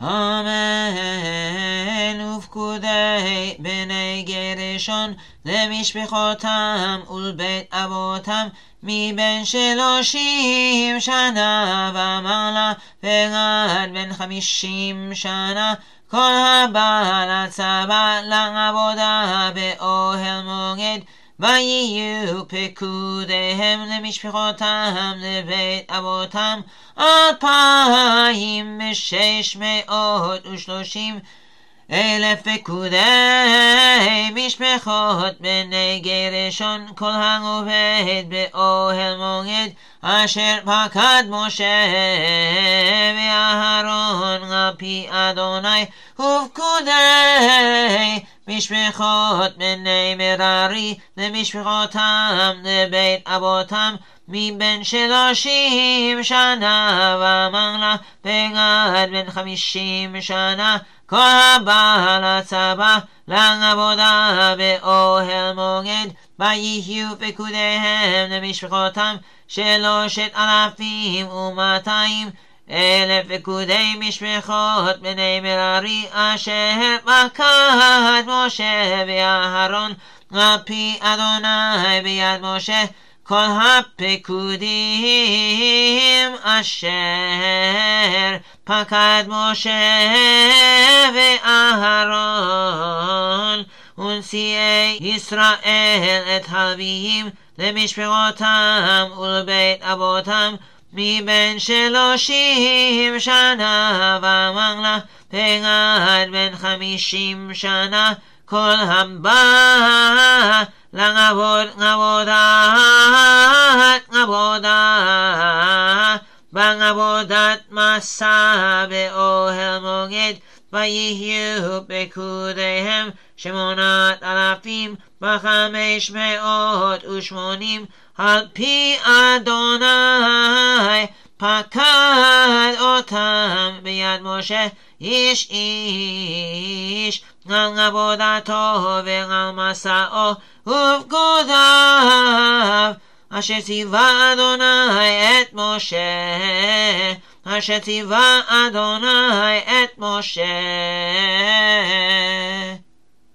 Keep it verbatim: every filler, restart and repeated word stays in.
אמן. ופקודי בני גרשון למשפחותם ולבית אבותם מבין שלושים שנה ומעלה ועד בן חמישים שנה, כל הבא לצבא לעבודה באוהל מועד, ויהיו פקודיהם למשפחותם לבית אבותם אלפיים ושש מאות ושלושים אלף פקודי משפחות בני גרשון, כל העובד באוהל מועד, אשר פקד משה ואהרון על פי אדוני. ופקודי משפחות בני מררי למשפחותם לבית אבותם מבין שלושים שנה ומעלה ועד בן חמישים שנה, כל הבא לצבא לעבודה באוהל מועד, ויהיו פקודיהם למשפחותם שלושת אלפים ומאתיים אלף פקודי משפחות בני מררי, אשר פקד משה ואהרון על פי אדוני ביד משה. כל הפקודים אשר פקד משה ואהרון ונשיאי ישראל את הלוויים למשפחותם ולבית אבותם מבין שלושים שנה ומעלה ועד בן חמישים שנה, כל הבא לעבוד עבודת עבודה בעבודת מסע באוהל מועד, ויהיו פקודיהם שמונת אלפים וחמש מאות ושמונים, על פי אדוני פקד אותם ביד משה איש איש על עבודתו ועל מסעו ופקודיו, אשר ציווה אדוני את משה, אשר ציווה אדוני את משה.